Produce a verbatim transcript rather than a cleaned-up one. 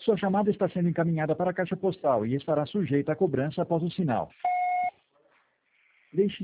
Sua chamada está sendo encaminhada para a caixa postal e estará sujeita a cobrança após o sinal. Deixe